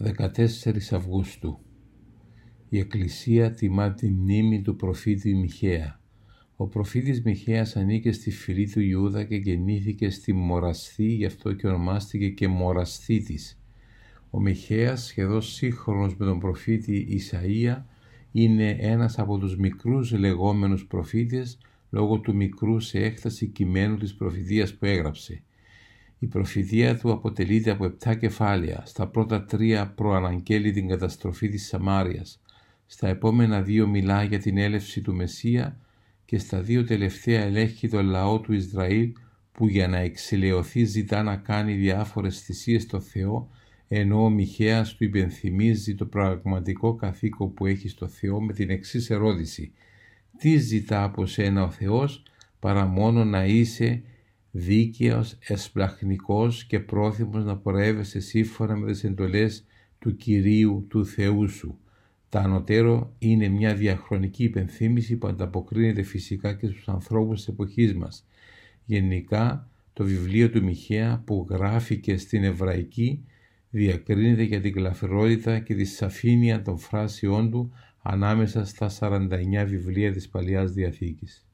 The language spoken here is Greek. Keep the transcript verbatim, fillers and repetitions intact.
δεκατέσσερις Αυγούστου. Η Εκκλησία τιμά τη μνήμη του προφήτη Μιχαία. Ο προφήτης Μιχαίας ανήκε στη φυλή του Ιούδα και γεννήθηκε στη Μορασθή, γι' αυτό και ονομάστηκε και Μορασθίτης. Ο Μιχαίας, σχεδόν σύγχρονος με τον προφήτη Ισαΐα, είναι ένας από τους μικρούς λεγόμενους προφήτες λόγω του μικρού σε έκταση κειμένου της προφητείας που έγραψε. Η προφητεία του αποτελείται από επτά κεφάλαια. Στα πρώτα τρία προαναγγέλει την καταστροφή της Σαμάριας. Στα επόμενα δύο μιλά για την έλευση του Μεσσία και στα δύο τελευταία ελέγχει τον λαό του Ισραήλ που για να εξηλαιωθεί ζητά να κάνει διάφορες θυσίες στο Θεό, ενώ ο Μιχαίας του υπενθυμίζει το πραγματικό καθήκον που έχει στο Θεό με την εξής ερώτηση: τι ζητά από σένα ο Θεός παρά μόνο να είσαι δίκαιος, εσπλαχνικός και πρόθυμος να πορεύεσαι σύμφωνα με τις εντολές του Κυρίου του Θεού σου. Τα ανωτέρω είναι μια διαχρονική υπενθύμηση που ανταποκρίνεται φυσικά και στους ανθρώπους της εποχής μας. Γενικά, το βιβλίο του Μιχαία που γράφηκε στην Εβραϊκή διακρίνεται για την γλαφυρότητα και τη σαφήνεια των φράσεών του ανάμεσα στα σαράντα εννέα βιβλία της Παλαιάς Διαθήκης.